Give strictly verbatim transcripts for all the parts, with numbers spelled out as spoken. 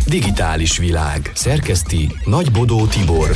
Digitális világ. Szerkeszti Nagy Bodó Tibor.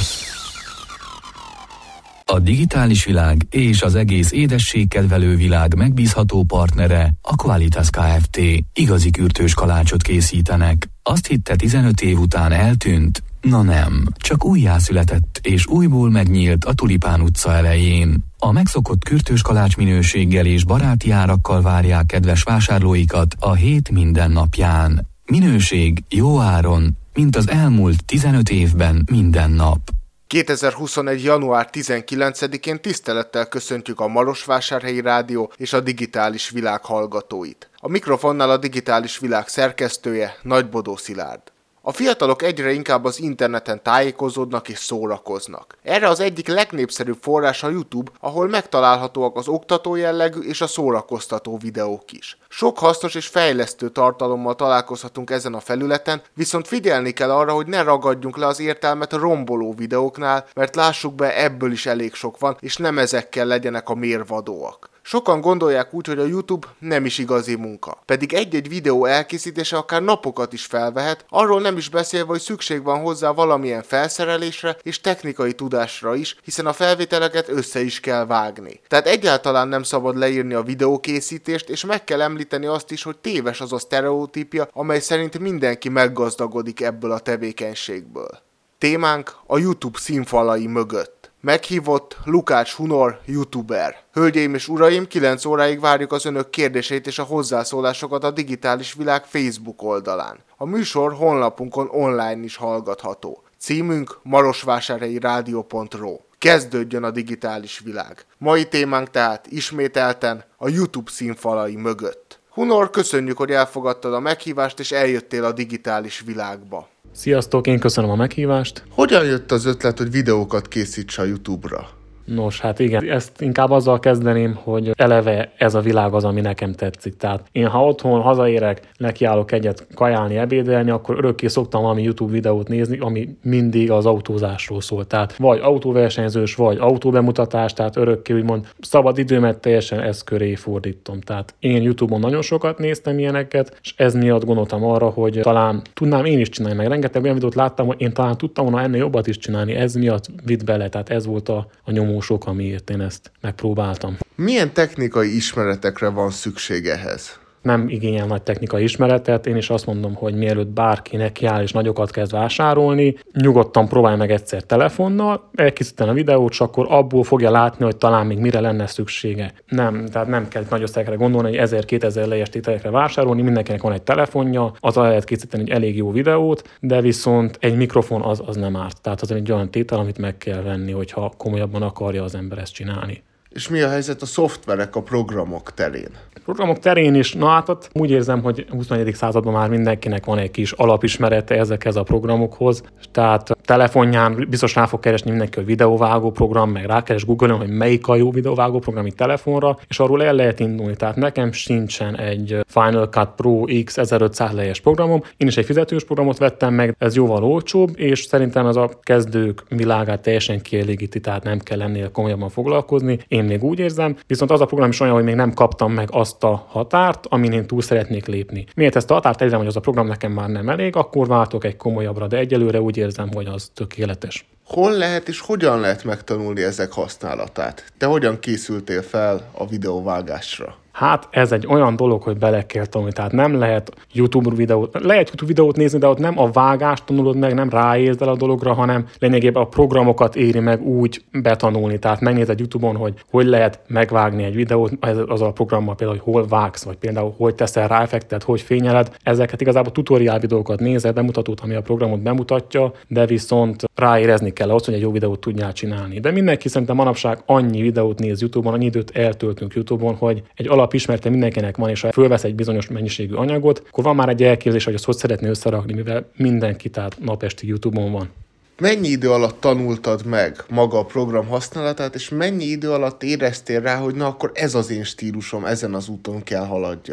A digitális világ és az egész édességkedvelő világ megbízható partnere a Qualitas Kft. Igazi kürtős kalácsot készítenek. Azt hitte tizenöt év után eltűnt? Na nem, csak újjászületett és újból megnyílt a Tulipán utca elején. A megszokott kürtős kalács minőséggel és baráti árakkal várják kedves vásárlóikat a hét minden napján. Minőség jó áron, mint az elmúlt tizenöt évben minden nap. kétezer-huszonegy. január tizenkilencedikén tisztelettel köszöntjük a Marosvásárhelyi Rádió és a Digitális Világ hallgatóit. A mikrofonnál a Digitális Világ szerkesztője Nagy Bodó Szilárd. A fiatalok egyre inkább az interneten tájékozódnak és szórakoznak. Erre az egyik legnépszerűbb forrás a YouTube, ahol megtalálhatóak az oktató jellegű és a szórakoztató videók is. Sok hasznos és fejlesztő tartalommal találkozhatunk ezen a felületen, viszont figyelni kell arra, hogy ne ragadjunk le az értelmet a romboló videóknál, mert lássuk be, ebből is elég sok van, és nem ezekkel legyenek a mérvadóak. Sokan gondolják úgy, hogy a YouTube nem is igazi munka. Pedig egy-egy videó elkészítése akár napokat is felvehet, arról nem is beszélve, hogy szükség van hozzá valamilyen felszerelésre és technikai tudásra is, hiszen a felvételeket össze is kell vágni. Tehát egyáltalán nem szabad leírni a videókészítést, és meg kell említeni azt is, hogy téves az a sztereotípia, amely szerint mindenki meggazdagodik ebből a tevékenységből. Témánk a YouTube színfalai mögött. Meghívott Lukács Hunor, youtuber. Hölgyeim és uraim, kilenc óráig várjuk az önök kérdéseit és a hozzászólásokat a Digitális Világ Facebook oldalán. A műsor honlapunkon online is hallgatható. Címünk marosvásárhelyi rádió pont ro. Kezdődjön a Digitális Világ. Mai témánk tehát ismételten a YouTube színfalai mögött. Hunor, köszönjük, hogy elfogadtad a meghívást és eljöttél a digitális világba. Sziasztok, én köszönöm a meghívást. Hogyan jött az ötlet, hogy videókat készíts a YouTube-ra? Nos, hát igen, ezt inkább azzal kezdeném, hogy eleve ez a világ az, ami nekem tetszik. Tehát én, ha otthon hazaérek, nekiállok egyet kajálni, ebédelni, akkor örökké szoktam valami YouTube videót nézni, ami mindig az autózásról szól. Tehát vagy autóversenyzős, vagy autóbemutatás, tehát örökké úgymond szabad időmet teljesen ez köré fordítom. Tehát én YouTube-on nagyon sokat néztem ilyeneket, és ez miatt gondoltam arra, hogy talán tudnám én is csinálni, meg rengeteg olyan videót láttam, hogy én talán tudtam volna ennél jobbat is csinálni, ez miatt vitt bele, tehát ez volt a, a nyomó sok, amiért én ezt megpróbáltam. Milyen technikai ismeretekre van szükség ehhez? Nem igényel nagy technikai ismeretet, én is azt mondom, hogy mielőtt bárki nekiáll és nagyokat kezd vásárolni, nyugodtan próbálj meg egyszer telefonnal, elkészíteni a videót, és akkor abból fogja látni, hogy talán még mire lenne szüksége. Nem, tehát nem kell nagy összegekre gondolni, hogy ezer-kétezer lejes tételekre vásárolni, mindenkinek van egy telefonja, az lehet készíteni egy elég jó videót, de viszont egy mikrofon az, az nem árt. Tehát az egy olyan tétel, amit meg kell venni, hogyha komolyabban akarja az ember ezt csinálni. És mi a helyzet a szoftverek, a programok terén? A programok terén is, na hát ott úgy érzem, hogy a huszonegyedik században már mindenkinek van egy kis alapismerete ezekhez a programokhoz. Tehát a telefonján biztos rá fog keresni mindenki a videóvágó program, meg rákeres Google-on, hogy melyik a jó videóvágó program itt telefonra, és arról el lehet indulni. Tehát nekem sincsen egy Final Cut Pro X ezerötszáz lejes programom, én is egy fizetős programot vettem meg, ez jóval olcsóbb, és szerintem ez a kezdők világát teljesen kielégíti, tehát nem kell ennél komolyabban foglalkozni. Én még úgy érzem, viszont az a program is olyan, hogy még nem kaptam meg azt a határt, amin én túl szeretnék lépni. Miért ezt a határt elérem, hogy az a program nekem már nem elég, akkor váltok egy komolyabbra, de egyelőre úgy érzem, hogy az tökéletes. Hol lehet és hogyan lehet megtanulni ezek használatát? Te hogyan készültél fel a videóvágásra? Hát ez egy olyan dolog, hogy bele kell tanulni, tehát nem lehet YouTube videót, lehet YouTube videót nézni, de ott nem a vágást tanulod meg, nem ráérsz el a dologra, hanem lényegében a programokat éri meg úgy betanulni, tehát megnézed YouTube-on, hogy hogy lehet megvágni egy videót, azzal a programmal például, hogy hol vágsz, vagy például hogy teszel rá effektet, hogy fényeled, ezeket igazából tutoriál videókat nézel, bemutatót, ami a programot bemutatja, de viszont ráérezni kell ahhoz, hogy egy jó videót tudjál csinálni. De mindenki szerintem manapság annyi videót néz YouTube-on, annyi időt eltöltünk YouTube-on, hogy egy alapismerete mindenkinek van, és ha fölvesz egy bizonyos mennyiségű anyagot, akkor van már egy elképzelés, hogy azt hogy szeretné összerakni, mivel mindenki tehát napestig YouTube-on van. Mennyi idő alatt tanultad meg maga a program használatát, és mennyi idő alatt éreztél rá, hogy na akkor ez az én stílusom, ezen az úton kell haladjak?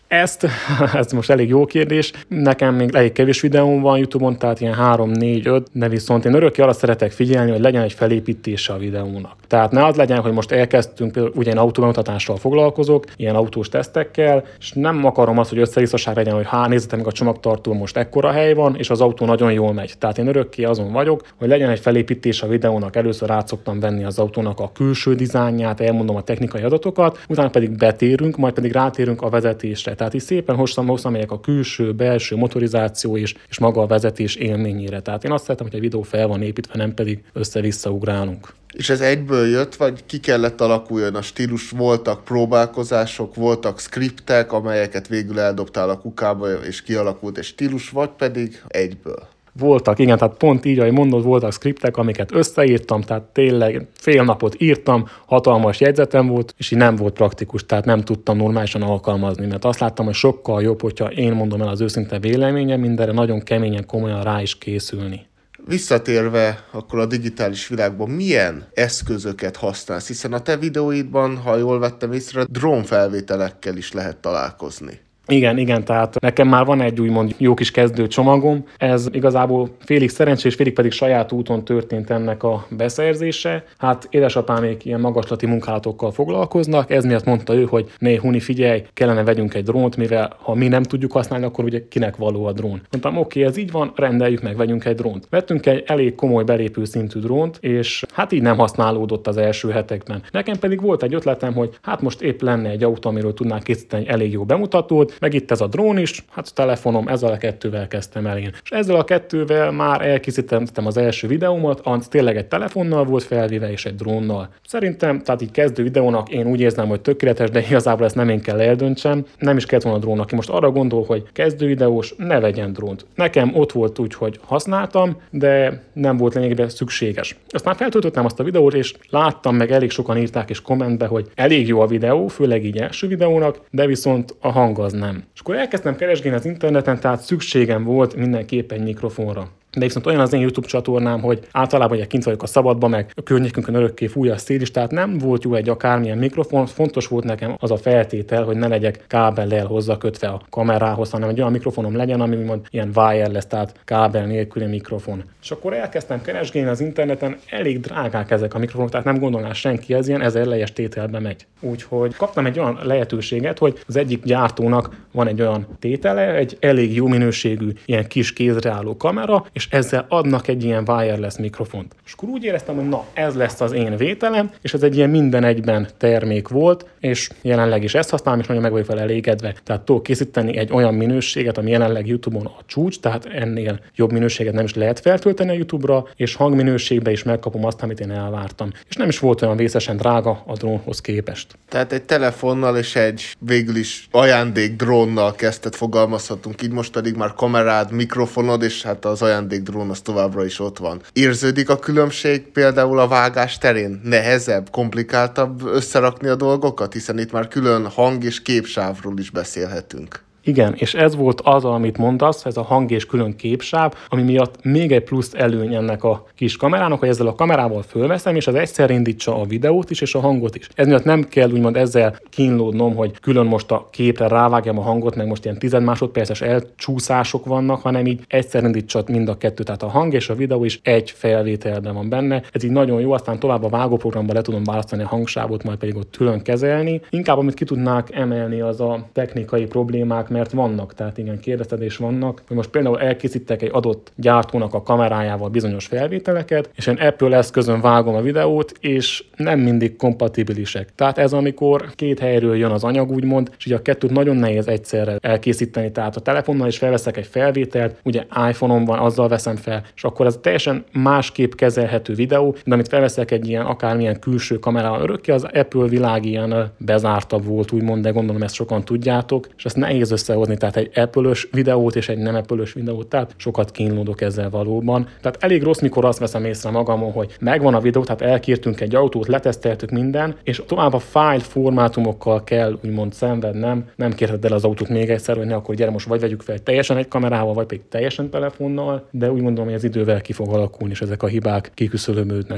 Ezt, ez most elég jó kérdés. Nekem még elég kevés videóm van YouTube-on, tehát ilyen három, négy, öt, de viszont én örökké arra szeretek figyelni, hogy legyen egy felépítése a videónak. Tehát ne az legyen, hogy most elkezdtünk, például ugye én autóbemutatással foglalkozok, ilyen autós tesztekkel, és nem akarom azt, hogy összevisszaság legyen, hogy há, nézzetek meg a csomagtartó, most ekkora hely van, és az autó nagyon jól megy. Tehát én örökké azon vagyok, hogy legyen egy felépítés a videónak. Először át szoktam venni az autónak a külső dizájnját, elmondom a technikai adatokat, utána pedig betérünk, majd pedig rátérünk a vezetésre. Tehát így szépen hosszan megyek a külső, belső motorizáció és, és maga a vezetés élményére. Tehát én azt szeretem, hogy a videó fel van építve, nem pedig össze-vissza ugrálunk. És ez egyből jött, vagy ki kellett alakuljon a stílus? Voltak próbálkozások, voltak skriptek, amelyeket végül eldobtál a kukába, és kialakult egy stílus, vagy pedig egyből? Voltak, igen, tehát pont így, ahogy mondod, voltak skriptek, amiket összeírtam, tehát tényleg fél napot írtam, hatalmas jegyzetem volt, és így nem volt praktikus, tehát nem tudtam normálisan alkalmazni, mert azt láttam, hogy sokkal jobb, hogyha én mondom el az őszinte véleményem, mindenre nagyon keményen, komolyan rá is készülni. Visszatérve akkor a digitális világban, milyen eszközöket használsz? Hiszen a te videóidban, ha jól vettem észre, drónfelvételekkel is lehet találkozni. Igen, igen, tehát nekem már van egy úgymond jó kis kezdő csomagom. Ez igazából félig szerencsés, félig pedig saját úton történt ennek a beszerzése. Hát édesapámék ilyen magaslati munkálatokkal foglalkoznak, ez miatt mondta ő, hogy né, Huni, figyelj, kellene vegyünk egy drónt, mivel ha mi nem tudjuk használni, akkor ugye kinek való a drón. Mondtam, oké, ez így van, rendeljük meg, vegyünk egy drónt. Vettünk egy elég komoly belépő szintű drónt, és hát így nem használódott az első hetekben. Nekem pedig volt egy ötletem, hogy hát most épp lenne egy autó, amiről tudnánk készíteni egy elég jó bemutatót, meg itt ez a drón is, hát a telefonom, ezzel a kettővel kezdtem el én. És ezzel a kettővel már elkészítettem az első videómat, az tényleg egy telefonnal volt felvéve és egy drónnal. Szerintem, tehát így kezdő videónak én úgy érzem, hogy tökéletes, de igazából ezt nem én kell eldöntsem. Nem is kellett volna drónnak. Aki most arra gondol, hogy kezdő videós, ne vegyen drónt. Nekem ott volt úgy, hogy használtam, de nem volt lényegében szükséges. Aztán feltöltöttem azt a videót, és láttam, meg elég sokan írták és kommentbe, hogy elég jó a videó, főleg így első videónak, de viszont a hang az nem. És akkor elkezdtem keresgélni az interneten, tehát szükségem volt mindenképp egy mikrofonra. De viszont olyan az én YouTube csatornám, hogy általában ugye kint vagyok a szabadban, meg a környékünkön örökké fúj a szél is, tehát nem volt jó egy akármilyen mikrofon, fontos volt nekem az a feltétel, hogy ne legyek kábellel hozzákötve a kamerához, hanem egy olyan mikrofonom legyen, ami úgymond ilyen wireless, tehát kábel nélküli mikrofon. És akkor elkezdtem keresgélni az interneten, elég drágák ezek a mikrofonok, tehát nem gondolná senki, ez ilyen ezer lejes tételbe megy. Úgyhogy kaptam egy olyan lehetőséget, hogy az egyik gyártónak van egy olyan tétele, egy elég jó minőségű ilyen kis kézre álló kamera, és ezzel adnak egy ilyen wireless mikrofont. És akkor úgy éreztem, hogy na, ez lesz az én vételem, és ez egy ilyen minden egyben termék volt, és jelenleg is ezt használom, és nagyon meg vagyok vele elégedve. Tehát tudok készíteni egy olyan minőséget, ami jelenleg YouTube-on a csúcs, tehát ennél jobb minőséget nem is lehet feltölteni a YouTube-ra, és hangminőségben is megkapom azt, amit én elvártam. És nem is volt olyan vészesen drága a drónhoz képest. Tehát egy telefonnal és egy végül is ajándék drónnal kezdett, fogalmazhatunk, így most pedig már kamerád, mikrofonod, és hát az ajándék drón az továbbra is ott van. Érződik a különbség például a vágás terén? Nehezebb, komplikáltabb összerakni a dolgokat, hiszen itt már külön hang- és képsávról is beszélhetünk. Igen, és ez volt az, amit mondasz, ez a hang és külön képsáv, ami miatt még egy plusz előny ennek a kis kamerának, hogy ezzel a kamerával fölveszem, és az egyszer indítsa a videót is, és a hangot is. Ez miatt nem kell úgymond ezzel kínlódnom, hogy külön most a képre rávágjam a hangot, meg most ilyen tíz másodperces elcsúszások vannak, hanem így egyszer indítsa mind a kettő, tehát a hang és a videó is egy felvételben van benne. Ez így nagyon jó, aztán tovább a vágóprogramban le tudom választani a hangsávot, majd pedig ott külön kezelni. Inkább amit ki tudnák emelni, az a technikai problémák, mert vannak, tehát igen, kérdezted és vannak, hogy most például elkészítek egy adott gyártónak a kamerájával bizonyos felvételeket, és én Apple eszközön vágom a videót, és nem mindig kompatibilisek. Tehát ez amikor két helyről jön az anyag, úgymond, és ugye a kettőt nagyon nehéz egyszerre elkészíteni, tehát a telefonnal is felveszek egy felvételt, ugye iPhone-on van, azzal veszem fel, és akkor ez teljesen másképp kezelhető videó, de amit felveszek egy ilyen akármilyen külső kamerával örökké, az Apple világ ilyen bezártabb volt, úgymond, de gondolom ezt sokan tudjátok, és ezt nehéz összehozni, tehát egy Apple-ös videót és egy nem Apple-ös videót, tehát sokat kínlódok ezzel valóban. Tehát elég rossz, mikor azt veszem észre magamon, hogy megvan a videó, tehát elkértünk egy autót, leteszteltük minden, és tovább a file formátumokkal kell úgymond szenvednem, nem kérheted el az autót még egyszer, hogy ne, akkor gyere most vagy vegyük fel teljesen egy kamerával, vagy pedig teljesen telefonnal, de úgy mondom, hogy az idővel ki fog alakulni, és ezek a hibák kiküszöbölődnek.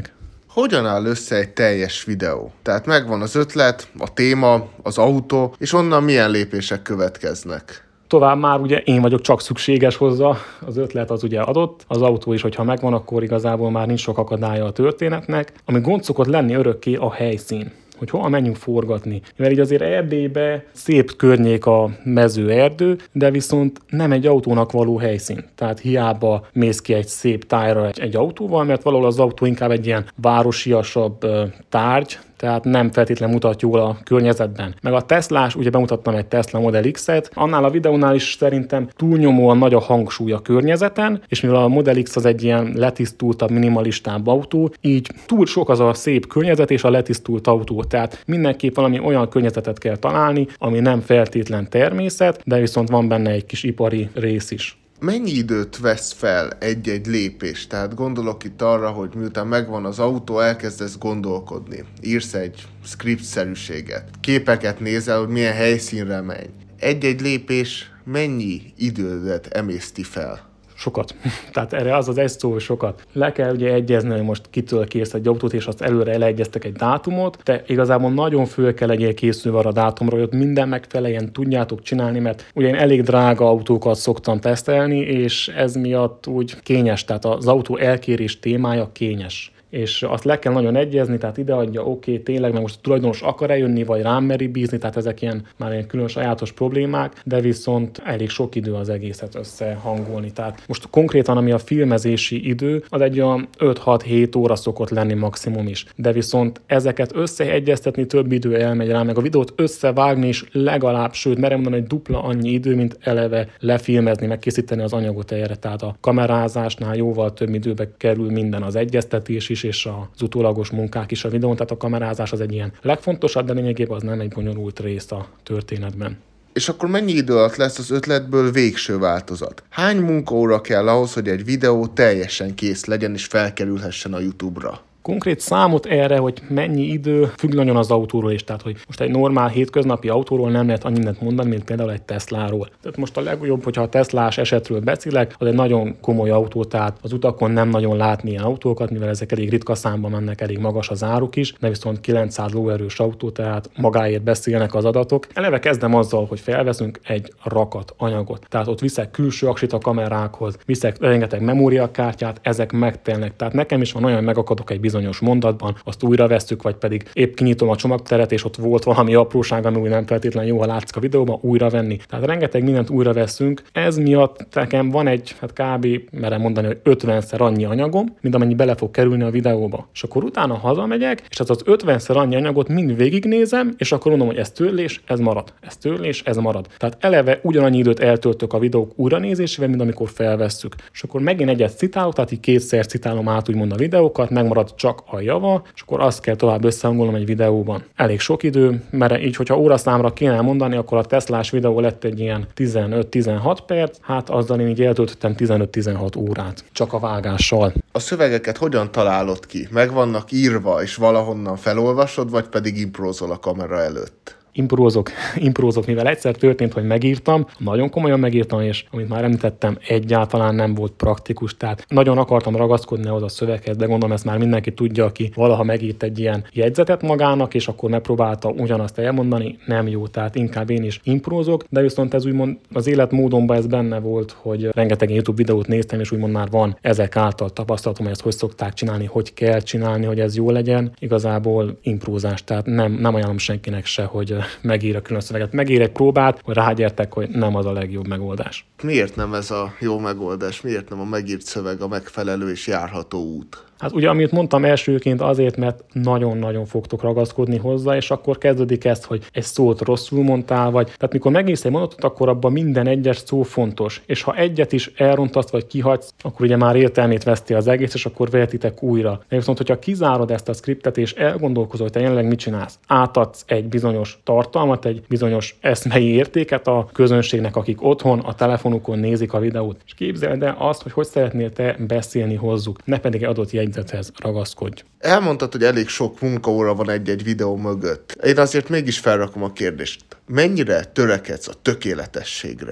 Hogyan áll össze egy teljes videó? Tehát megvan az ötlet, a téma, az autó, és onnan milyen lépések következnek? Tovább már ugye én vagyok csak szükséges hozzá, az ötlet az ugye adott, az autó is, hogyha megvan, akkor igazából már nincs sok akadálya a történetnek. Ami gond szokott lenni örökké a helyszín, hogy hova menjünk forgatni. Mert így azért Erdélybe szép környék a mezőerdő, de viszont nem egy autónak való helyszín. Tehát hiába mész ki egy szép tájra egy, egy autóval, mert valahol az autó inkább egy ilyen városiasabb uh, tárgy, tehát nem feltétlenül mutat jól a környezetben. Meg a Teslás, ugye bemutattam egy Tesla Model X-et, annál a videónál is szerintem túlnyomóan nagy a hangsúly a környezeten, és mivel a Model X az egy ilyen letisztultabb, minimalistább autó, így túl sok az a szép környezet és a letisztult autó. Tehát mindenképp valami olyan környezetet kell találni, ami nem feltétlen természet, de viszont van benne egy kis ipari rész is. Mennyi időt vesz fel egy-egy lépés? Tehát gondolok itt arra, hogy miután megvan az autó, elkezdesz gondolkodni. Írsz egy script-szerűséget. Képeket nézel, hogy milyen helyszínre menj. Egy-egy lépés mennyi idődet emészti fel? Sokat. Tehát erre az az egy szó, hogy sokat. Le kell ugye egyezni, hogy most kitől kérsz egy autót, és azt előre eleegyeztek egy dátumot, de igazából nagyon föl kell legyél készülve arra a dátumra, hogy ott minden megfeleljen, tudjátok csinálni, mert ugye én elég drága autókat szoktam tesztelni, és ez miatt úgy kényes, tehát az autó elkérés témája kényes. És azt le kell nagyon egyezni, tehát ide adja, oké, okay, tényleg, meg most a tulajdonos akar eljönni, vagy rám meri bízni, tehát ezek ilyen már ilyen külön sajátos problémák, de viszont elég sok idő az egészet összehangolni. Tehát most konkrétan, ami a filmezési idő, az egy olyan öt-hat-hét óra szokott lenni maximum is. De viszont ezeket összeegyeztetni több idő elmegy rá, meg a videót összevágni is legalább, sőt, merem mondani, hogy dupla annyi idő, mint eleve lefilmezni, meg készíteni az anyagot erre. Tehát a kamerázásnál jóval több időbe kerül minden, az egyeztetés is, és az utólagos munkák is a videón, tehát a kamerázás az egy ilyen legfontosabb, de lényegében az nem egy bonyolult rész a történetben. És akkor mennyi idő alatt lesz az ötletből végső változat? Hány munkaóra kell ahhoz, hogy egy videó teljesen kész legyen és felkerülhessen a YouTube-ra? Konkrét számot erre, hogy mennyi idő, függ nagyon az autóról is. Tehát, hogy most egy normál hétköznapi autóról nem lehet annyit mondani, mint például egy Tesláról. Tehát most a legjobb, hogyha a Teslás esetről beszélek, az egy nagyon komoly autó, tehát az utakon nem nagyon látni ilyen autókat, mivel ezek elég ritka számban mennek, elég magas az áruk is, de viszont kilencszáz lóerős autó, tehát magáért beszélnek az adatok. Eleve kezdem azzal, hogy felveszünk egy rakat anyagot. Tehát ott viszek külső aksit a kamerákhoz, viszek rengeteg memóriakártyát, ezek megtelnek. Tehát nekem is van olyan, megakadok egy bizonyos mondatban, azt újra vesszük, vagy pedig épp kinyitom a csomagteret, és ott volt valami apróság, ami úgy nem feltétlenül jó, ha látszik a videóban, újra venni. Tehát rengeteg mindent újra veszünk. Ez miatt nekem van egy, hát kb. Merem mondani, hogy ötvenszer annyi anyagom, mint amennyi bele fog kerülni a videóba. És akkor utána hazamegyek, és az az ötvenszer annyi anyagot mind végignézem, és akkor mondom, hogy ez törlés, ez marad. Ez törlés, ez marad. Tehát eleve ugyanannyi időt eltöltök a videók újranézésével, mint amikor felvesszük. És akkor megint egyet citálok, tehát így kétszer citálom át úgymond a videókat, megmarad csak a java, és akkor azt kell tovább összehangolnom egy videóban. Elég sok idő, mert így, hogyha óraszámra kéne mondani, akkor a Teslás videó lett egy ilyen tizenöt-tizenhat perc, hát azzal én így eltöltöttem tizenöt-tizenhat órát, csak a vágással. A szövegeket hogyan találod ki? Meg vannak írva, és valahonnan felolvasod, vagy pedig imprózol a kamera előtt? Imprózok, imprózok, mivel egyszer történt, hogy megírtam, nagyon komolyan megírtam, és amit már említettem, egyáltalán nem volt praktikus, tehát nagyon akartam ragaszkodni ahhoz a szöveghez, de gondolom ezt már mindenki tudja, aki valaha megírt egy ilyen jegyzetet magának, és akkor megpróbálta ugyanazt elmondani, nem jó, tehát inkább én is imprózok, de viszont ez úgymond az életmódomban ez benne volt, hogy rengeteg YouTube videót néztem, és úgymond már van ezek által tapasztalatom, hogy ezt hogy szokták csinálni, hogy kell csinálni, hogy ez jó legyen. Igazából imprózás, tehát nem, nem ajánlom senkinek se, hogy megír a külön szöveget. Megír egy próbát, hogy rágyertek, hogy nem az a legjobb megoldás. Miért nem ez a jó megoldás? Miért nem a megírt szöveg a megfelelő és járható út? Hát ugye, amit mondtam elsőként azért, mert nagyon-nagyon fogtok ragaszkodni hozzá, és akkor kezdődik ezt, hogy egy szót rosszul mondtál, vagy tehát mikor megírsz egy mondatot, akkor abban minden egyes szó fontos. És ha egyet is elrontasz, vagy kihagysz, akkor ugye már értelmét veszti az egész, és akkor vehetitek újra. De viszont, hogyha kizárod ezt a skriptet, és elgondolkozol, hogy te jelenleg mit csinálsz, átadsz egy bizonyos tartalmat, egy bizonyos eszmei értéket a közönségnek, akik otthon a telefonukon nézik a videót. És képzeld el azt, hogy hogy szeretnél te beszélni hozzuk, ne pedig adott jegyzethez ragaszkodj. Elmondtad, hogy elég sok munkaóra van egy-egy videó mögött. Én azért mégis felrakom a kérdést. Mennyire törekedsz a tökéletességre?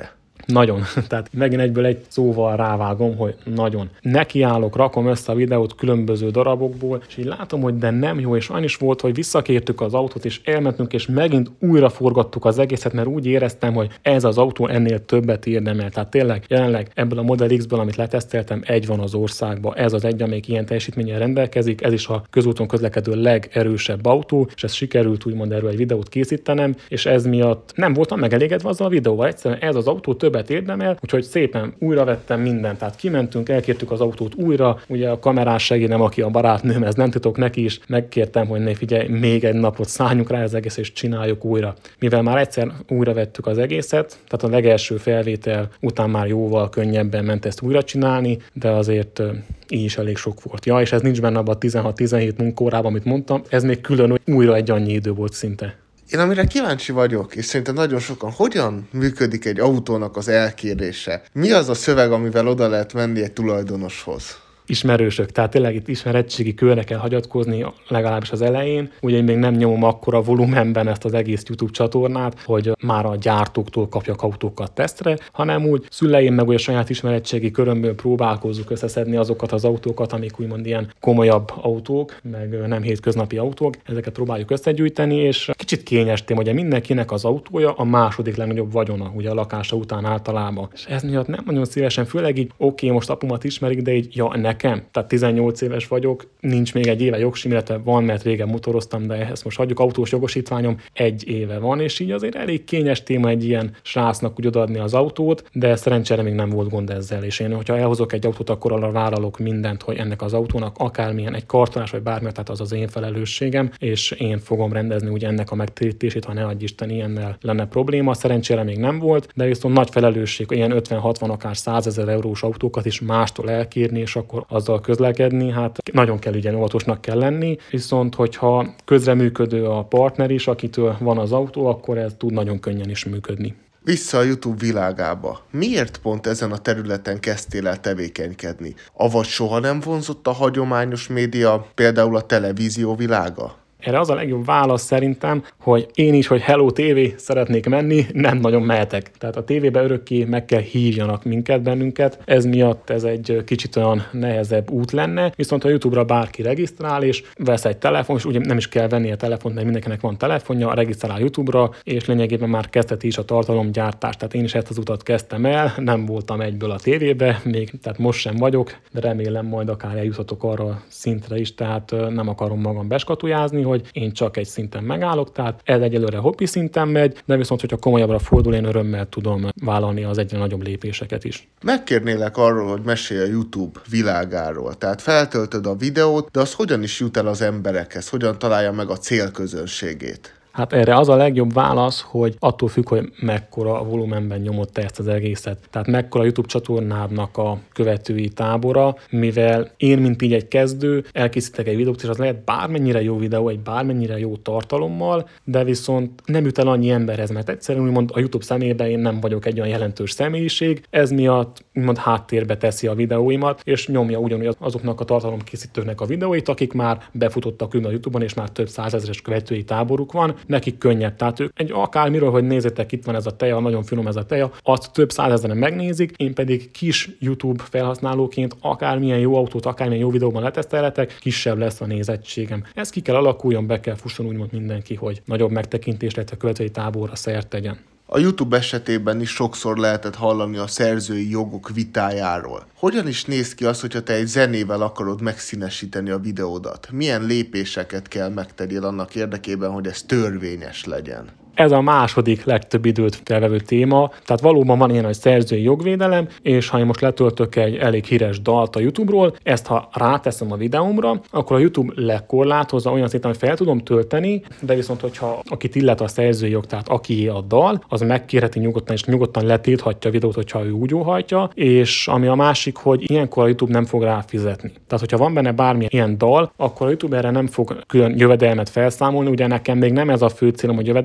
nagyon. Tehát megint egyből egy szóval rávágom, hogy nagyon. Nekiállok, rakom össze a videót különböző darabokból, és így látom, hogy de nem jó, és annyi is volt, hogy visszakértük az autót, és elmentünk, és megint újra forgattuk az egészet, mert úgy éreztem, hogy ez az autó ennél többet érdemel. Tehát tényleg jelenleg ebből a Model X-ből, amit leteszteltem, egy van az országban. Ez az egy, amelyik ilyen teljesítménnyel rendelkezik, ez is a közúton közlekedő legerősebb autó, és ez sikerült úgymond erről egy videót készítenem, és ez miatt nem voltam megelégedve azzal a videóval. Egyszerűen ez az autó többet érdemel, úgyhogy szépen újra vettem mindent. Tehát kimentünk, elkértük az autót újra, ugye a kamerás segédem, aki a barátnőm, ez nem titok, neki is megkértem, hogy ne figyelj, még egy napot szálljunk rá az egész, és csináljuk újra. Mivel már egyszer újra vettük az egészet, tehát a legelső felvétel után már jóval könnyebben ment ezt újra csinálni, de azért így is elég sok volt. Ja, és ez nincs benne abban a tizenhat-tizenhét munkaórában, amit mondtam, ez még külön, hogy újra egy annyi idő volt szinte. Én amire kíváncsi vagyok, és szerintem nagyon sokan, hogyan működik egy autónak az elkérése? Mi az a szöveg, amivel oda lehet menni egy tulajdonoshoz? Ismerősök, tehát tényleg itt ismeretségi körre kell hagyatkozni, legalábbis az elején. Ugye én még nem nyomom akkora volumenben ezt az egész YouTube csatornát, hogy már a gyártóktól kapjak autókat tesztre, hanem úgy szüleim meg olyan saját ismeretségi körömből próbálkozzuk összeszedni azokat az autókat, amik úgymond ilyen komolyabb autók, meg nem hétköznapi autók, ezeket próbáljuk összegyűjteni, és kicsit kényes téma, ugye mindenkinek az autója a második legnagyobb vagyona, ugye a lakása után általában. És ez miatt nem nagyon szívesen, főleg így, oké, okay, most apumat ismerik, de így, ja, nekem. Tehát tizennyolc éves vagyok, nincs még egy éve jogsim, illetve van, mert régen motoroztam, de ezt most hagyjuk, autós jogosítványom egy éve van, és így azért elég kényes téma egy ilyen srácnak úgy odaadni az autót, de szerencsére még nem volt gond ezzel, és én, hogyha elhozok egy autót, akkor arra vállalok mindent, hogy ennek az autónak akármilyen egy kartonás vagy bármi, tehát az az én felelősségem, és én fogom rendezni ugye ennek a megtérítését, ha ne adj Isten, ilyennel lenne probléma. Szerencsére még nem volt, de viszont nagy felelősség, ilyen ötven-hatvan, akár százezer eurós autókat is mástól elkérni, és akkor azzal közlekedni, hát nagyon kell ügyelni, óvatosnak kell lenni, viszont hogyha közreműködő a partner is, akitől van az autó, akkor ez tud nagyon könnyen is működni. Vissza a YouTube világába. Miért pont ezen a területen kezdtél el tevékenykedni? Avagy soha nem vonzott a hagyományos média, például a televízió világa? Erre az a legjobb válasz szerintem, hogy én is, hogy Hello té vé szeretnék menni, nem nagyon mehetek. Tehát a tévébe örökké meg kell hívjanak minket, bennünket, ez miatt ez egy kicsit olyan nehezebb út lenne, viszont a YouTube-ra bárki regisztrál, és vesz egy telefon, és ugye nem is kell venni a telefont, mert mindenkinek van telefonja, regisztrál YouTube-ra, és lényegében már kezdheti is a tartalomgyártást. Tehát én is ezt az utat kezdtem el, nem voltam egyből a tévébe, még tehát most sem vagyok, de remélem majd akár eljuthatok arra a szintre is, tehát nem akarom magam beskatujázni, hogy én csak egy szinten megállok, tehát ez egyelőre hobbi szinten megy, de viszont, hogyha komolyabbra fordul, én örömmel tudom vállalni az egyre nagyobb lépéseket is. Megkérnélek arról, hogy mesélj a YouTube világáról. Tehát feltöltöd a videót, de az hogyan is jut el az emberekhez? Hogyan találja meg a célközönségét? Hát erre az a legjobb válasz, hogy attól függ, hogy mekkora volumenben nyomod te ezt az egészet. Tehát mekkora YouTube csatornádnak a követői tábora, mivel én, mint így egy kezdő, elkészítek egy videót, és az lehet bármennyire jó videó, egy bármennyire jó tartalommal, de viszont nem jut el annyi emberhez, mert egyszerűen úgymond a YouTube szemében én nem vagyok egy olyan jelentős személyiség, ez miatt úgymond háttérbe teszi a videóimat, és nyomja ugyanúgy azoknak a tartalomkészítőknek a videóit, akik már befutottak a YouTube-on, és már több százezeres követői táboruk van, nekik könnyebb. Tehát ők egy akármiről, hogy nézzétek, itt van ez a teja, nagyon finom ez a teja, azt több százezeren megnézik, én pedig kis YouTube felhasználóként akármilyen jó autót, akármilyen jó videóban letesztelhetek, kisebb lesz a nézettségem. Ez ki kell alakuljon, be kell fusson úgymond mindenki, hogy nagyobb megtekintés lehet a követői táborra szert tegyen. A YouTube esetében is sokszor lehetett hallani a szerzői jogok vitájáról. Hogyan is néz ki az, hogyha te egy zenével akarod megszínesíteni a videódat? Milyen lépéseket kell megtegyél annak érdekében, hogy ez törvényes legyen? Ez a második legtöbb időt felvevő téma, tehát valóban van ilyen, hogy szerzői jogvédelem, és ha én most letöltök egy elég híres dalt a YouTube-ról, ezt ha ráteszem a videómra, akkor a YouTube lekorlátozza olyan szinten, hogy fel tudom tölteni, de viszont, hogyha akit illet a szerzői jog, tehát akié a dal, az megkérheti nyugodtan, és nyugodtan letilthatja a videót, hogyha ő úgy óhajtja, és ami a másik, hogy ilyenkor a YouTube nem fog rá fizetni. Tehát, hogyha van benne bármilyen ilyen dal, akkor a YouTube erre nem fog külön jövedelmet felszámolni, ugye nekem még nem ez a fő célom, hogy jövedelem, hanem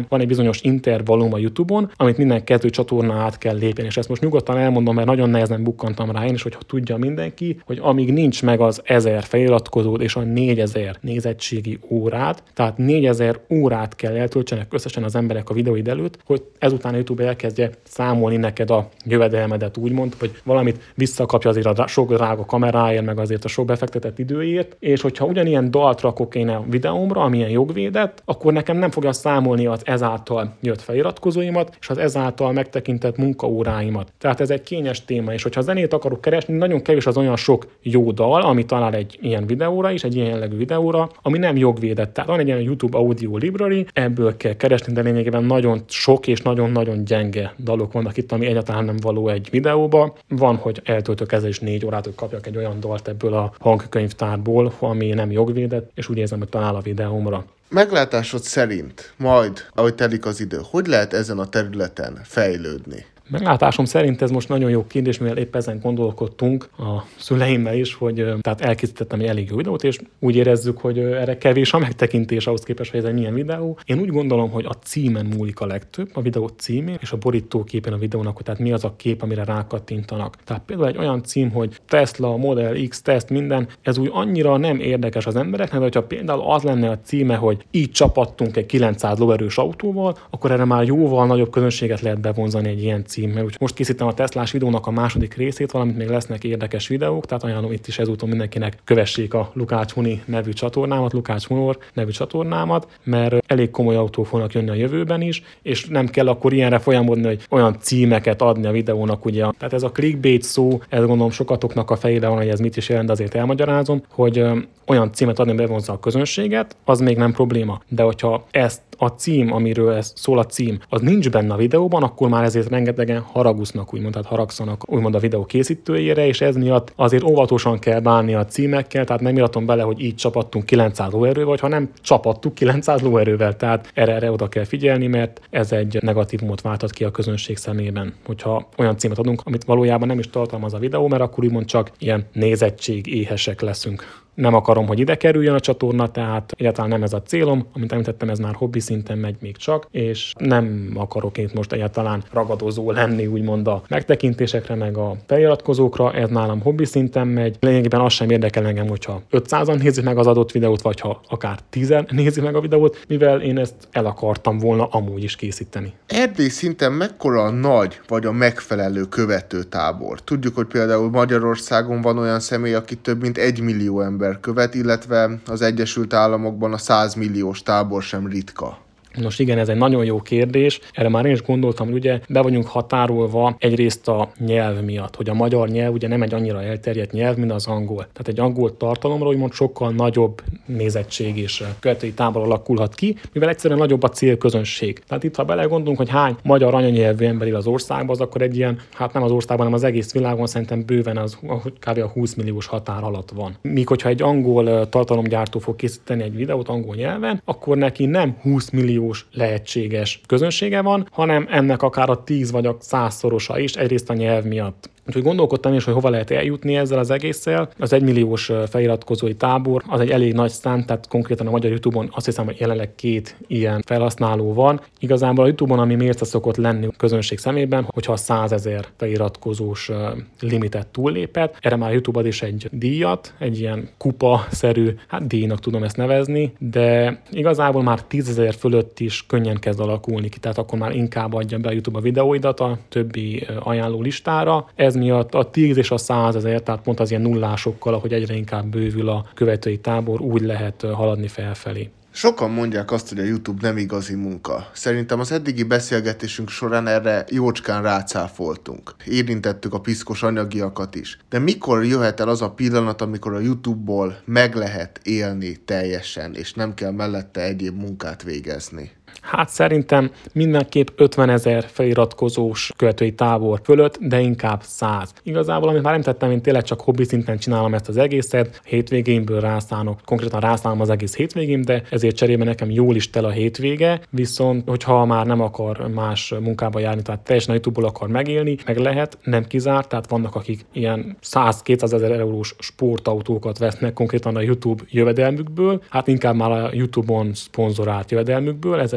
hanem van egy bizonyos intervallum a YouTube-on, amit minden kezdő csatorna át kell lépni. És ezt most nyugodtan elmondom, mert nagyon nehezen bukkantam rá én is, hogyha tudja mindenki, hogy amíg nincs meg az ezer feliratkozód és a négyezer nézettségi órát, tehát négyezer órát kell eltöltsenek összesen az emberek a videóid előtt, hogy ezután a YouTube elkezdje számolni neked a jövedelmedet, úgymond, hogy valamit visszakapja azért a sok drága kameráért, meg azért a sok befektetett időért, és hogyha ugyanilyen dalt rakok én a videómra, amilyen jogvédett, akkor nekem nem fogja számolni az ezáltal jött feliratkozóimat, és az ezáltal megtekintett munkaóráimat. Tehát ez egy kényes téma, és hogyha zenét akarok keresni, nagyon kevés az olyan sok jó dal, ami talál egy ilyen videóra is, egy ilyen jellegű videóra, ami nem jogvédett. Tehát van egy ilyen YouTube Audio Library, ebből kell keresni, de lényegében nagyon sok és nagyon-nagyon gyenge dalok vannak itt, ami egyáltalán nem való egy videóba. Van, hogy eltöltök ezzel is négy órát, hogy kapjak egy olyan dalt ebből a hangkönyvtárból, ami nem jogvédett, és úgy érzem, hogy talál a videómra. Meglátásod szerint majd, ahogy telik az idő, hogy lehet ezen a területen fejlődni? Meglátásom szerint ez most nagyon jó kérdés, mivel épp ezen gondolkodtunk a szüleimmel is, hogy tehát elkészítettem egy elég jó videót, és úgy érezzük, hogy erre kevés a megtekintés ahhoz képest, hogy ez egy milyen videó. Én úgy gondolom, hogy a címen múlik a legtöbb, a videó címén, és a borítóképen a videónak, hogy tehát mi az a kép, amire rákattintanak. Tehát például egy olyan cím, hogy Tesla, Model X, teszt, minden, ez úgy annyira nem érdekes az embereknek, de hogyha például az lenne a címe, hogy így csapattunk egy kilencszáz lóerős autóval, akkor erre már jóval nagyobb közönséget lehet bevonzani egy ilyen cím. Mert most készítem a Teslás videónak a második részét, valamint még lesznek érdekes videók, tehát ajánlom itt is ezúton mindenkinek kövessék a Lukács Huni nevű csatornámat, Lukács Hunor nevű csatornámat, mert elég komoly autók fognak jönni a jövőben is, és nem kell akkor ilyenre folyamodni, hogy olyan címeket adni a videónak, ugye. Tehát ez a clickbait szó, ez gondolom sokatoknak a fejében van, hogy ez mit is jelent, de azért elmagyarázom, hogy olyan címet adni, bevonza a közönséget, az még nem probléma. De hogyha ezt a cím, amiről ez szól a cím, az nincs benne a videóban, akkor már ezért rengetegen haragusznak, úgymond, tehát haragszanak úgymond a videó készítőjére, és ez miatt azért óvatosan kell bánni a címekkel, tehát nem iratom bele, hogy így csapattunk kilencszáz lóerővel, vagy ha nem csapattuk kilencszáz lóerővel, tehát erre, erre oda kell figyelni, mert ez egy negatívumot váltat ki a közönség szemében, hogyha olyan címet adunk, amit valójában nem is tartalmaz a videó, mert akkor úgymond csak ilyen nézettség éhesek leszünk. Nem akarom, hogy ide kerüljön a csatorna, tehát egyáltalán nem ez a célom. Amint említettem, ez már hobbi szinten megy még csak, és nem akarok itt most egyáltalán ragadozó lenni, úgymond a megtekintésekre, meg a feliratkozókra, ez nálam hobbi szinten megy. Lényegében az sem érdekel engem, hogyha ötszázan nézik meg az adott videót, vagy ha akár tízen nézik meg a videót, mivel én ezt el akartam volna amúgy is készíteni. Erdély szinten mekkora a nagy, vagy a megfelelő követőtábor? Tudjuk, hogy például Magyarországon van olyan személy, aki több mint egy millió ember követ, illetve az Egyesült Államokban a száz milliós tábor sem ritka. Nos igen, ez egy nagyon jó kérdés. Erre már én is gondoltam, hogy ugye be vagyunk határolva egyrészt a nyelv miatt, hogy a magyar nyelv ugye nem egy annyira elterjedt nyelv, mint az angol. Tehát egy angol tartalomra úgymond sokkal nagyobb nézettség és követői tábor alakulhat ki, mivel egyszerűen nagyobb a célközönség. Tehát itt, ha belegondolunk, hogy hány magyar anyanyelvű ember él az országban, az akkor egy ilyen, hát nem az országban, hanem az egész világon szerintem bőven az kb. A húsz milliós határ alatt van. Míg hogyha egy angol tartalomgyártó fog készíteni egy videót angol nyelven, akkor neki nem húsz millió lehetséges közönsége van, hanem ennek akár a tíz vagy a százszorosa is, egyrészt a nyelv miatt. Úgyhogy gondolkodtam is, hogy hova lehet eljutni ezzel az egésszel. Az egymilliós feliratkozói tábor az egy elég nagy szám, tehát konkrétan a magyar YouTube-on azt hiszem, hogy jelenleg két ilyen felhasználó van. Igazából a YouTube-on, ami mérce szokott lenni a közönség szemében, hogyha a százezer feliratkozós limitet túllépett. Erre már a YouTube ad is egy díjat, egy ilyen kupa-szerű, hát díjnak tudom ezt nevezni, de igazából már tízezer fölött is könnyen kezd alakulni ki, tehát akkor már inkább adja be a YouTube a videóidat a többi ajánló listára. Ez miatt a tíz és a százezer, tehát pont az ilyen nullásokkal, ahogy egyre inkább bővül a követői tábor, úgy lehet haladni felfelé. Sokan mondják azt, hogy a YouTube nem igazi munka. Szerintem az eddigi beszélgetésünk során erre jócskán rácáfoltunk. Érintettük a piszkos anyagiakat is. De mikor jöhet el az a pillanat, amikor a YouTube-ból meg lehet élni teljesen, és nem kell mellette egyéb munkát végezni? Hát szerintem mindenképp ötvenezer feliratkozós követői tábor fölött, de inkább száz. Igazából, amit már említettem, én tényleg csak hobbi szinten csinálom ezt az egészet, hétvégéimből rászánok, konkrétan rászállom az egész hétvégém, de ezért cserébe nekem jól is tel a hétvége, viszont hogyha már nem akar más munkába járni, tehát teljesen a YouTube-ból akar megélni, meg lehet, nem kizárt, tehát vannak, akik ilyen száz-kétszázezer eurós sportautókat vesznek konkrétan a YouTube jövedelmükből, hát inkább már a YouTube-on szponzorált jövedelmükből, ez egy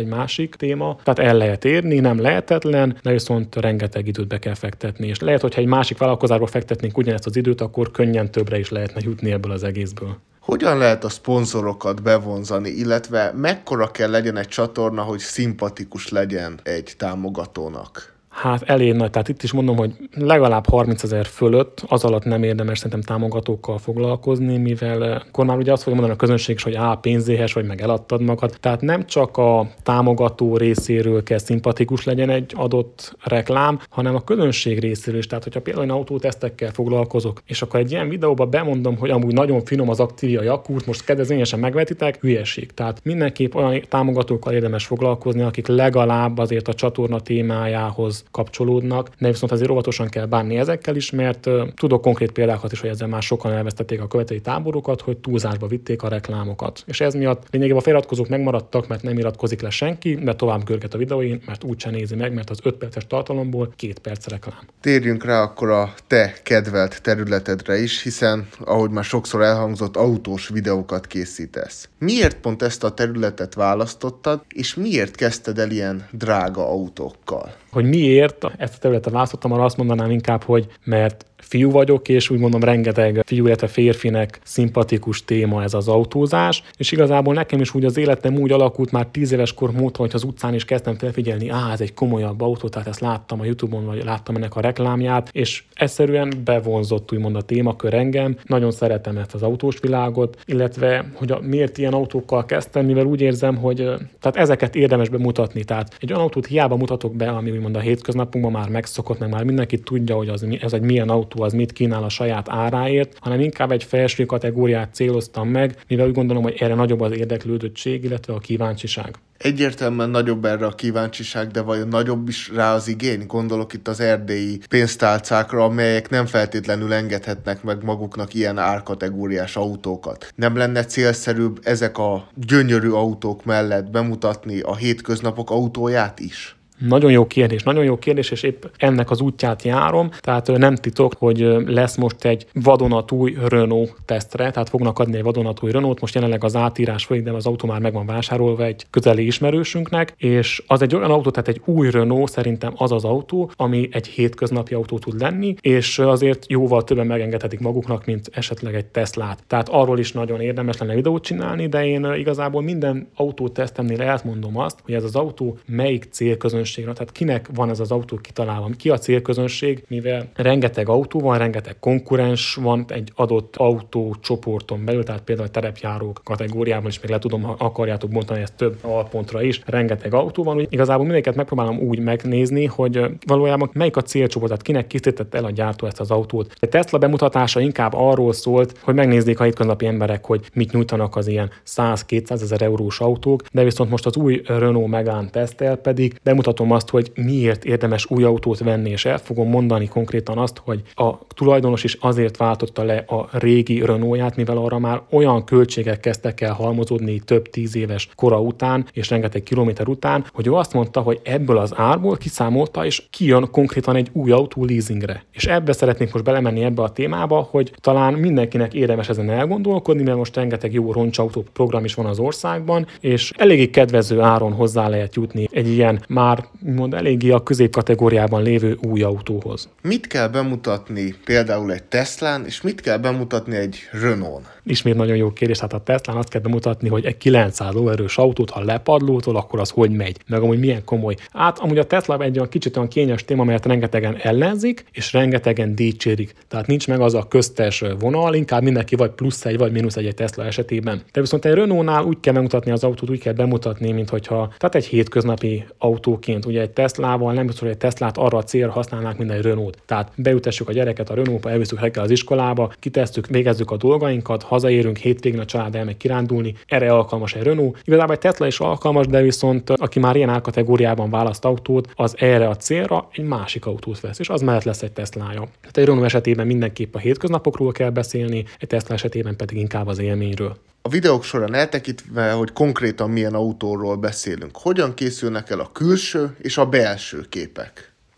egy másik téma. Tehát el lehet érni, nem lehetetlen, de viszont rengeteg időt be kell fektetni. És lehet, hogyha egy másik vállalkozásba fektetnénk ugyanezt az időt, akkor könnyen többre is lehetne jutni ebből az egészből. Hogyan lehet a szponzorokat bevonzani, illetve mekkora kell legyen egy csatorna, hogy szimpatikus legyen egy támogatónak? Hát elég nagy, tehát itt is mondom, hogy legalább harmincezer fölött, az alatt nem érdemes szerintem támogatókkal foglalkozni, mivel akkor már ugye azt fogja mondani a közönség is, hogy á, pénzéhes vagy, meg eladtad magad. Tehát nem csak a támogató részéről kell szimpatikus legyen egy adott reklám, hanem a közönség részéről is. Tehát, hogyha például autótesztekkel foglalkozok, és akkor egy ilyen videóban bemondom, hogy amúgy nagyon finom az Activia Yakult, most kedvezményesen megvetitek, hülyeség. Tehát mindenképp olyan támogatókkal érdemes foglalkozni, akik legalább azért a csatorna témájához kapcsolódnak, de viszont azért óvatosan kell bánni ezekkel is, mert uh, tudok konkrét példákat is, hogy ezzel már sokan elvesztették a követői táborokat, hogy túlzásba vitték a reklámokat. És ez miatt lényegében a feliratkozók megmaradtak, mert nem iratkozik le senki, de tovább görget a videóin, mert úgyse nézi meg, mert az öt perces tartalomból két perc reklám. Térjünk rá akkor a te kedvelt területedre is, hiszen, ahogy már sokszor elhangzott, autós videókat készítesz. Miért pont ezt a területet választottad, és miért kezdted el ilyen drága autókkal? Hogy miért ezt a területet választottam, arra azt mondanám inkább, hogy mert fiú vagyok, és úgy mondom, rengeteg fiú, illetve férfinek szimpatikus téma ez az autózás, és igazából nekem is úgy az életem úgy alakult, már tíz éves kor módon, hogy az utcán is kezdtem felfigyelni, á, ez egy komolyabb autó, tehát ezt láttam a YouTube-on, vagy láttam ennek a reklámját, és egyszerűen bevonzott úgymond a témakör engem, nagyon szeretem ezt az autós világot, illetve, hogy a, miért ilyen autókkal kezdtem, mivel úgy érzem, hogy tehát ezeket érdemes bemutatni, tehát egy olyan autót hiába mutatok be, ami úgymond a hétköznapunkban már megszokott, meg már mindenki tudja, hogy az, ez egy milyen autó, az mit kínál a saját áráért, hanem inkább egy felső kategóriát céloztam meg, mivel úgy gondolom, hogy erre nagyobb az érdeklődöttség, illetve a kíváncsiság. Egyértelműen nagyobb erre a kíváncsiság, de vajon nagyobb is rá az igény? Gondolok itt az erdélyi pénztálcákra, amelyek nem feltétlenül engedhetnek meg maguknak ilyen árkategóriás autókat. Nem lenne célszerűbb ezek a gyönyörű autók mellett bemutatni a hétköznapok autóját is? Nagyon jó kérdés, nagyon jó kérdés, és épp ennek az útját járom, tehát nem titok, hogy lesz most egy vadonatúj Renault tesztre, tehát fognak adni egy vadonatúj Renault, most jelenleg az átírás folyik, de az autó már meg van vásárolva egy közeli ismerősünknek, és az egy olyan autó, tehát egy új Renault szerintem az az autó, ami egy hétköznapi autó tud lenni, és azért jóval többen megengedhetik maguknak, mint esetleg egy Teslát. Tehát arról is nagyon érdemes lenne videót csinálni, de én igazából minden autótesztemnél elmondom azt, hogy ez az autó melyik célközönség, tehát kinek van ez az autó kitalálva, ki a célközönség, mivel rengeteg autó van, rengeteg konkurens van egy adott autócsoporton belül, tehát például a terepjárók kategóriában is még le tudom, ha akarjátok bontani ezt több alpontra is, rengeteg autó van, úgy igazából mindegyiket megpróbálom úgy megnézni, hogy valójában melyik a célcsoport, tehát kinek készítette el a gyártó ezt az autót. A Tesla bemutatása inkább arról szólt, hogy megnézzék a hétköznapi emberek, hogy mit nyújtanak az ilyen száz-kétszáz ezer eurós autók, de viszont most az új Renault Megane tesztel pedig bemutatom azt, hogy miért érdemes új autót venni, és el fogom mondani konkrétan azt, hogy a tulajdonos is azért váltotta le a régi Renaultját, mivel arra már olyan költségek kezdtek el halmozódni több tíz éves kora után, és rengeteg kilométer után, hogy ő azt mondta, hogy ebből az árból kiszámolta, és kijön konkrétan egy új autó leasingre. És ebbe szeretnék most belemenni ebbe a témába, hogy talán mindenkinek érdemes ezen elgondolkodni, mert most rengeteg jó roncsautó program is van az országban, és eléggé kedvező áron hozzá lehet jutni egy ilyen már mond eléggé a középkategóriában lévő új autóhoz. Mit kell bemutatni például egy Teslán, és mit kell bemutatni egy Renault-n? Ismét nagyon jó kérdés, hát a Teslán azt kell bemutatni, hogy egy kilencszáz lóerős autót, ha lepadlótól, akkor az hogy megy, meg amúgy milyen komoly. Hát amúgy a Tesla egy olyan kicsit olyan kényes téma, mert rengetegen ellenzik, és rengetegen dicsérik. Tehát nincs meg az a köztes vonal, inkább mindenki vagy plusz egy, vagy mínusz egy, egy Tesla esetében. De viszont egy Renault-nál úgy kell bemutatni az autót, úgy kell bemutatni, mint hogyha, tehát egy hétköznapi autóként. Ugye egy Teslával nem biztos, hogy egy Teslát arra a célra használnák, mint egy Renault. Tehát beütessük a gyereket a Renaultba, elviszük reggel az iskolába, kitesztük, végezzük a dolgainkat, hazaérünk, hétvégén a család elmegy kirándulni, erre alkalmas egy Renault. Igazából egy Tesla is alkalmas, de viszont aki már ilyen árkategóriában választ autót, az erre a célra egy másik autót vesz, és az mellett lesz egy Teslája. Tehát egy Renault esetében mindenképp a hétköznapokról kell beszélni, egy Tesla esetében pedig inkább az élményről. A videók során eltekintve, hogy konkrétan milyen autóról beszélünk, hogyan készülnek el a külső és a belső képek?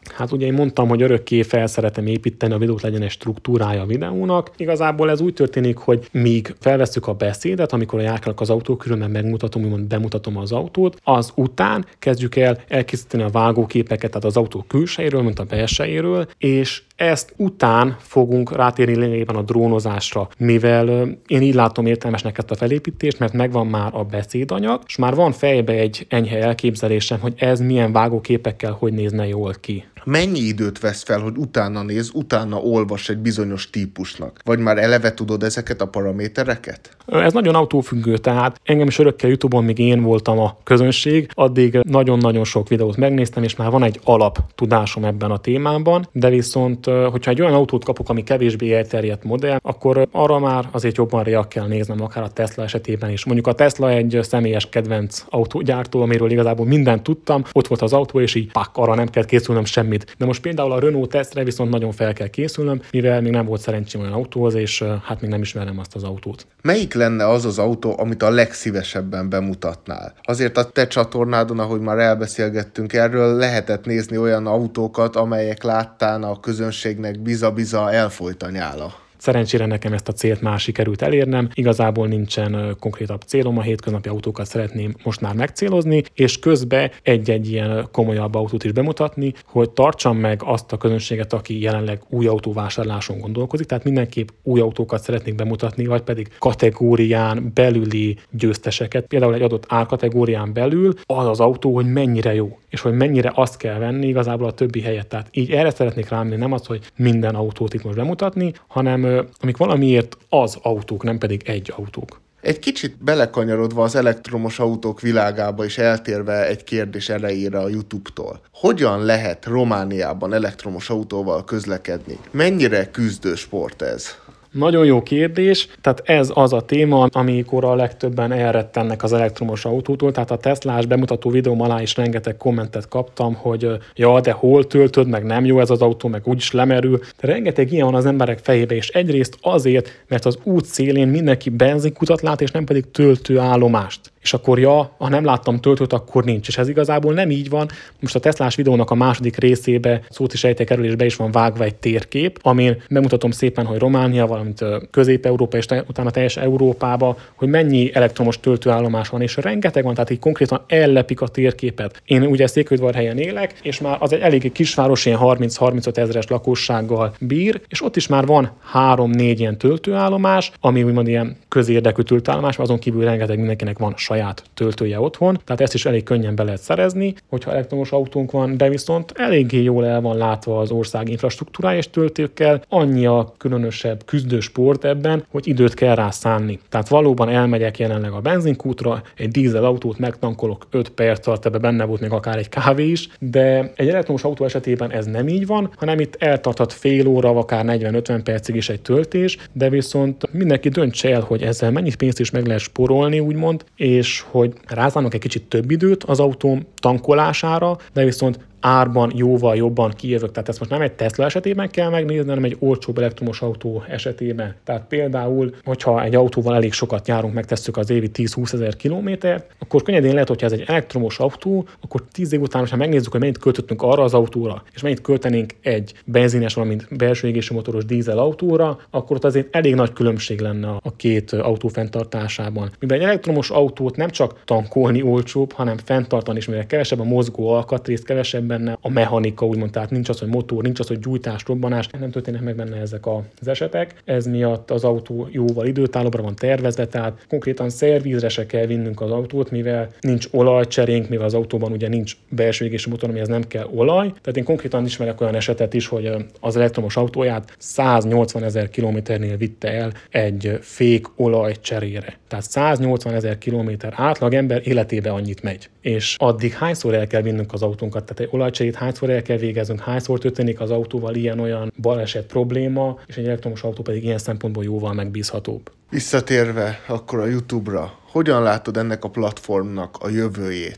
Hát ugye én mondtam, hogy örökké fel szeretem építeni a videót, legyen egy struktúrája a videónak. Igazából ez úgy történik, hogy míg felvesszük a beszédet, amikor járkálok az autó körül, mert megmutatom, úgymond bemutatom az autót, az után kezdjük el elkészíteni a vágóképeket, tehát az autó külsejéről, mint a belsejéről, és ezt után fogunk rátérni lényegében a drónozásra, mivel én így látom értelmesnek ezt a felépítést, mert megvan már a beszédanyag, és már van fejbe egy enyhe elképzelésem, hogy ez milyen vágóképekkel hogy nézne jól ki. Mennyi időt vesz fel, hogy utána néz, utána olvas egy bizonyos típusnak? Vagy már eleve tudod ezeket a paramétereket? Ez nagyon autófüggő, tehát engem is örökkel YouTube-on, míg én voltam a közönség, addig nagyon-nagyon sok videót megnéztem, és már van egy alaptudásom ebben a témában, de viszont, hogyha egy olyan autót kapok, ami kevésbé elterjedt modell, akkor arra már azért jobban rá kell néznem, akár a Tesla esetében is. Mondjuk a Tesla egy személyes kedvenc autógyártó, amiről igazából mindent tudtam, ott volt az autó, és így pak, arra nem kell készülnöm semmit. De most például a Renault Testre viszont nagyon fel kell készülnöm, mivel még nem volt szerencsém olyan autóhoz, és hát még nem ismerem azt az autót. Melyik lenne az az autó, amit a legszívesebben bemutatnál? Azért a te csatornádon, ahogy már elbeszélgettünk erről, lehetett nézni olyan autókat, amelyek láttán a közönségnek biza-biza elfolyt a nyála. Szerencsére nekem ezt a célt már sikerült elérnem, igazából nincsen konkrétabb célom, a hétköznapi autókat szeretném most már megcélozni, és közben egy-egy ilyen komolyabb autót is bemutatni, hogy tartsam meg azt a közönséget, aki jelenleg új autóvásárláson gondolkozik, tehát mindenképp új autókat szeretnék bemutatni, vagy pedig kategórián belüli győzteseket, például egy adott árkategórián belül az az autó, hogy mennyire jó, és hogy mennyire azt kell venni igazából a többi helyet. Tehát így erre szeretnék rámenni, nem az, hogy minden autót itt most bemutatni, hanem amik valamiért az autók, nem pedig egy autók. Egy kicsit belekanyarodva az elektromos autók világába és eltérve egy kérdés elejére a YouTube-tól. Hogyan lehet Romániában elektromos autóval közlekedni? Mennyire küzdő sport ez? Nagyon jó kérdés, tehát ez az a téma, amikor a legtöbben elrettennek az elektromos autótól, tehát a Teslás bemutató videóm alá is rengeteg kommentet kaptam, hogy ja, de hol töltöd, meg nem jó ez az autó, meg úgyis lemerül. De rengeteg ilyen van az emberek fejébe, és egyrészt azért, mert az út szélén mindenki benzinkutat lát, és nem pedig töltőállomást. És akkor ja, ha nem láttam töltőt, akkor nincs. És ez igazából nem így van. Most a Teslás videónak a második részébe szót is ejtek erről, és be is van vágva egy térkép, amin bemutatom szépen, hogy Románia, valamint Közép-Európa és utána teljes Európába, hogy mennyi elektromos töltőállomás van, és rengeteg van, tehát így konkrétan ellepik a térképet. Én ugye Székelyudvarhelyen élek, és már az egy elég kisváros, ilyen harminc-harmincöt ezeres lakossággal bír, és ott is már van három-négy ilyen töltőállomás, ami úgymond ilyen közérdekű töltőállomás, azon kívül rengeteg mindenkinek van saját töltője otthon, tehát ezt is elég könnyen be lehet szerezni, hogyha elektromos autónk van, de viszont eléggé jól el van látva az ország infrastruktúrája és töltőkkel, annyi a különösebb küzdő sport ebben, hogy időt kell rá szánni. Tehát valóban elmegyek jelenleg a benzinkútra, egy dízel autót megtankolok öt perc alatt, ebbe benne volt még akár egy kávé is, de egy elektromos autó esetében ez nem így van, hanem itt eltarthat fél óra, akár negyven-ötven percig is egy töltés, de viszont mindenki döntse el, hogy ezzel mennyi pénzt is meg lehet spórolni, úgymond, és hogy rázánok egy kicsit több időt az autóm tankolására, de viszont árban jóval jobban kijövök. Tehát ezt most nem egy Tesla esetében kell megnézni, hanem egy olcsóbb elektromos autó esetében. Tehát például, hogyha egy autóval elég sokat járunk, megtesszük az évi tíz-húsz ezer kilométert, akkor könnyedén lehet, hogyha ez egy elektromos autó, akkor tíz év után, ha megnézzük, hogy mennyit költöttünk arra az autóra, és mennyit költenénk egy benzines, valamint belső égésű motoros dízel autóra, akkor ott azért elég nagy különbség lenne a két autó fenntartásában. Mivel egy elektromos autót nem csak tankolni olcsóbb, hanem fenntartani is, mivel kevesebb a mozgó alkatrész, kevesebb benne a mechanika, úgymond, tehát nincs az, hogy motor, nincs az, hogy gyújtás, robbanás, nem történnek meg benne ezek az esetek. Ez miatt az autó jóval időtállóbbra van tervezve, tehát konkrétan szervízre se kell vinnünk az autót, mivel nincs olajcserénk, mivel az autóban ugye nincs belső égésű motor, amihez nem kell olaj. Tehát én konkrétan ismerek olyan esetet is, hogy az elektromos autóját száznyolcvan ezer kilométernél vitte el egy fék olaj cserére. Tehát száznyolcvan ezer kilométer átlag ember életébe annyit megy. És addig hányszor el kell vinnünk az autónkat, tehát egy olajcserét hányszor el kell végeznünk, hányszor történik az autóval ilyen-olyan baleset probléma, és egy elektromos autó pedig ilyen szempontból jóval megbízhatóbb. Visszatérve akkor a YouTube-ra, hogyan látod ennek a platformnak a jövőjét?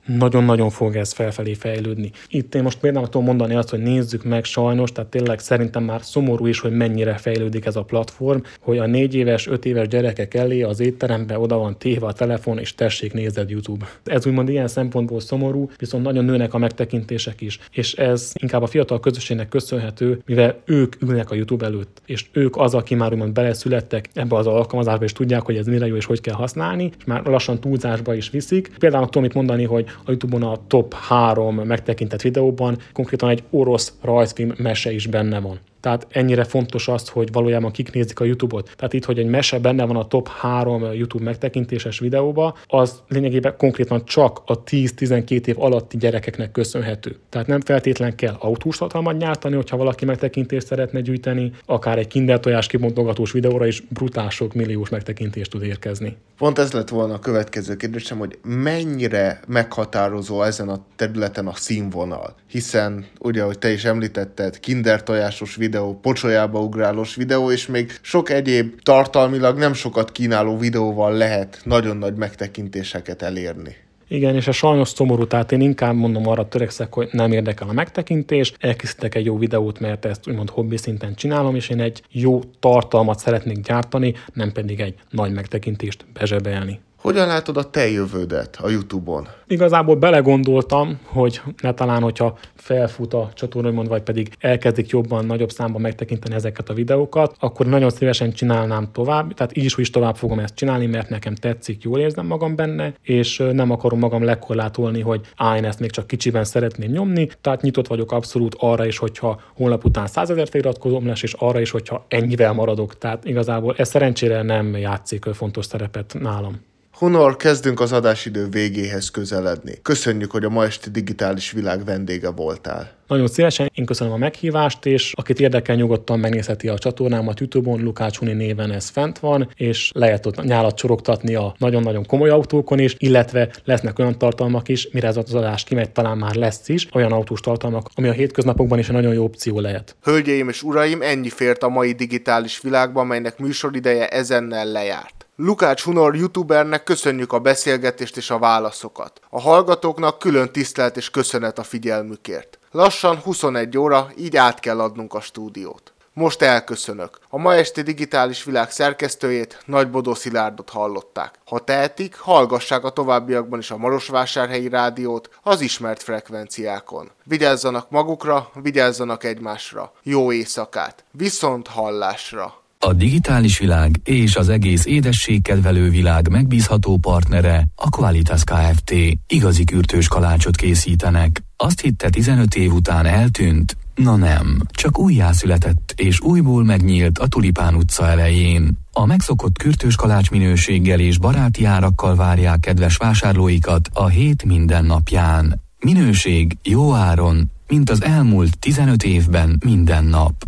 nagyon-nagyon fog ez felfelé fejlődni. Itt én most például tudom mondani azt, hogy nézzük meg sajnos, tehát tényleg szerintem már szomorú is, hogy mennyire fejlődik ez a platform, hogy a négy éves, öt éves gyerekek elé az étterembe oda van téve a telefon, és tessék, nézed YouTube. Ez úgymond ilyen szempontból szomorú, viszont nagyon nőnek a megtekintések is. És ez inkább a fiatal közösségnek köszönhető, mivel ők ülnek a YouTube előtt, és ők az, aki már úgymond beleszülettek ebbe az alkalmazásba, és tudják, hogy ez mire jó és hogy kell használni, és már lassan túlzásba is viszik. Például tudom itt mondani, hogy a YouTube-on a top három megtekintett videóban konkrétan egy orosz rajzfilm mese is benne van. Tehát ennyire fontos az, hogy valójában kik nézik a YouTube-ot. Tehát itt, hogy egy mese benne van a top három YouTube megtekintéses videóba, az lényegében konkrétan csak a tíz-tizenkét év alatti gyerekeknek köszönhető. Tehát nem feltétlen kell autós tartalmat gyártani, hogyha valaki megtekintést szeretne gyűjteni, akár egy kindertojás kibontogatós videóra is brutál sok milliós megtekintést tud érkezni. Pont ez lett volna a következő kérdésem, hogy mennyire meghatározó ezen a területen a színvonal. Hiszen, ugye, ahogy te is említetted, kindertojásos videó, pocsolyába ugrálós videó, és még sok egyéb tartalmilag nem sokat kínáló videóval lehet nagyon nagy megtekintéseket elérni. Igen, és ez sajnos szomorú, tehát én inkább mondom, arra törekszek, hogy nem érdekel a megtekintés, elkészítek egy jó videót, mert ezt úgymond hobbi szinten csinálom, és én egy jó tartalmat szeretnék gyártani, nem pedig egy nagy megtekintést bezsebelni. Hogyan látod a te jövődet a YouTube-on? Igazából belegondoltam, hogy ne talán, hogyha felfut a csatornámon, vagy pedig elkezdik jobban, nagyobb számban megtekinteni ezeket a videókat, akkor nagyon szívesen csinálnám tovább, tehát így is, is tovább fogom ezt csinálni, mert nekem tetszik, jól érzem magam benne, és nem akarom magam lekorlátolni, hogy á, én ezt még csak kicsiben szeretném nyomni, tehát nyitott vagyok abszolút arra is, hogyha holnap után százezer feliratkozóm lesz, és arra is, hogyha ennyivel maradok. Tehát igazából ez szerencsére nem játszik fontos szerepet nálam. Hunor, kezdünk az adásidő végéhez közeledni. Köszönjük, hogy a ma esti digitális világ vendége voltál. Nagyon szívesen, én köszönöm a meghívást, és akit érdekel, nyugodtan megnézheti a csatornámat YouTube-on, Lukács Huni néven ez fent van, és lehet ott nyálat csorogtatni a nagyon-nagyon komoly autókon is, illetve lesznek olyan tartalmak is, mire ez az adás kimegy, talán már lesz is, olyan autós tartalmak, ami a hétköznapokban is egy nagyon jó opció lehet. Hölgyeim és uraim, ennyi fért a mai digitális világban, melynek műsorideje ezennel lejárt. Lukács Hunor youtubernek köszönjük a beszélgetést és a válaszokat. A hallgatóknak külön tisztelet és köszönet a figyelmükért. Lassan huszonegy óra, így át kell adnunk a stúdiót. Most elköszönök. A ma esti digitális világ szerkesztőjét, Nagy Bodó Szilárdot hallották. Ha tehetik, hallgassák a továbbiakban is a Marosvásárhelyi Rádiót az ismert frekvenciákon. Vigyázzanak magukra, vigyázzanak egymásra. Jó éjszakát. Viszont hallásra. A digitális világ és az egész édességkedvelő világ megbízható partnere a Qualitas Kft. Igazi kürtős kalácsot készítenek. Azt hitte tizenöt év után eltűnt? Na nem, csak újjászületett és újból megnyílt a Tulipán utca elején. A megszokott kürtős kalács minőséggel és baráti árakkal várják kedves vásárlóikat a hét minden napján. Minőség jó áron, mint az elmúlt tizenöt évben minden nap.